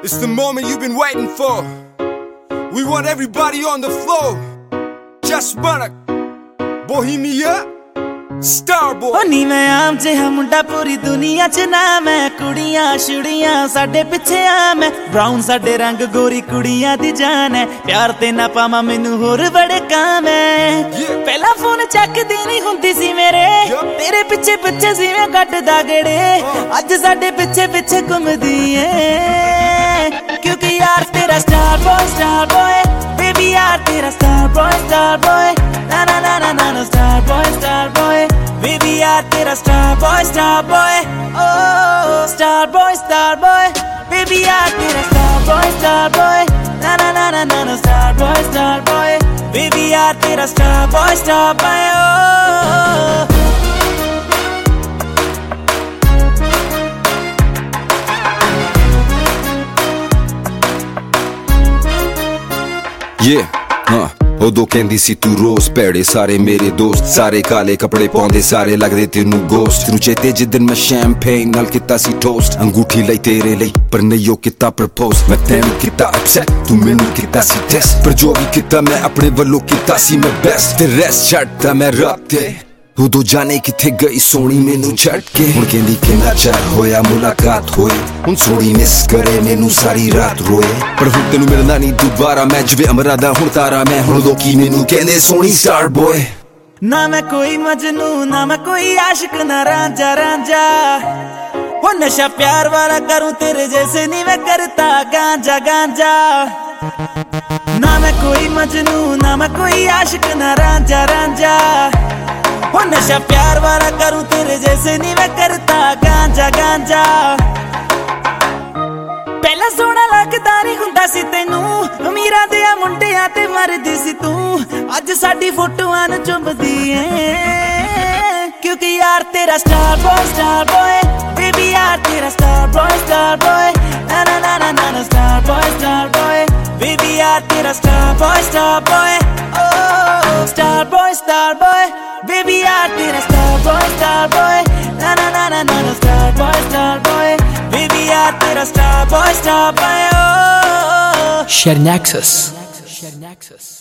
It's the moment you've been waiting for. We want everybody on the floor. Just wanna Bohemia Starboy. ओ नी मैं आम जिहा मुंडा पूरी दुनिया च नाम है। कुड़ियां छुड़ियां साडे पिछे आम है। ब्राउन साडे रंग गोरी कुड़ियां दी जान है। प्यार ते ना पावा मैनू होर बड़े काम है। पहला फोन चकदी नहीं हुंदी सी मेरे, तेरे पिछे पिछे सी मैं कटदा गेड़े। अज साडे पिछे पिछे घुमदी है, क्योंकि यार तेरा स्टार बॉय बेबी यार तेरा स्टार बॉय ना ना ना ना ना स्टार बॉय बेबी यार तेरा स्टार बॉय ओ स्टार बॉय बेबी यार तेरा स्टार बॉय ना ना ना ना ना स्टार बॉय बेबी यार तेरा स्टार बॉय ओ उदो कहंदी सी तू रोज पैड़े सारे मेरे दोस्त, सारे काले कपड़े पाउंदे सारे लगदे तेनू गोस्ट। तेनू चेते जिद्दन मैं शैंपेन नाल कीता सी टोस्ट, अंगूठी लई तेरे लई पर नहीं ओ कीता प्रपोज। मैं तैनू कीता अपसेट तू मैनू कीता सी टेस्ट, पर जो भी कीता मैं अपने वल्लों कीता सी मैं बेस्ट। ते रेस्ट छड्डदा मैं रब ते उदो जाने किथे गई सोनी मैनू छड़ के। हुण कहंदी किन्ना चर होया मुलाकात होए, हुण सोनी मिस करे मैनू सारी रात रोए। पर हुण तेनू मिलना नहीं दोबारा मैं जिवें अमरा दा हुण तारा मैं। हुण लोकी मैनू कहंदे सोनी स्टार बॉय। ना मैं कोई मजनू ना मैं कोई आशिक ना रांझा वो नशा प्यार वाला करूं तेरे जैसे नहीं मैं करता गांजा। ना मैं कोई मजनू ना मैं कोई आशिक ना रांझा वो नशा प्यार वाला करूं तेरे जैसे नहीं मैं करता गांजा। पहला सोना लगदा नहीं हुंदा सी तैनू, अमीरां दे मुंडियां ते मरदी सी तू। अज साडी फोटोआं नूं चुंबदी ऐ, क्योंकि यार तेरा स्टार बॉय बेबी यार तेरा स्टार बॉय ना ना ना ना ना स्टार बॉय बेबी यार तेरा स्टार बॉय ओ स्टार बॉय बेबी यार तेरा स्टार बॉय ना ना ना ना ना स्टार बॉय बेबी यार तेरा स्टार बॉय ओ Share Nexus.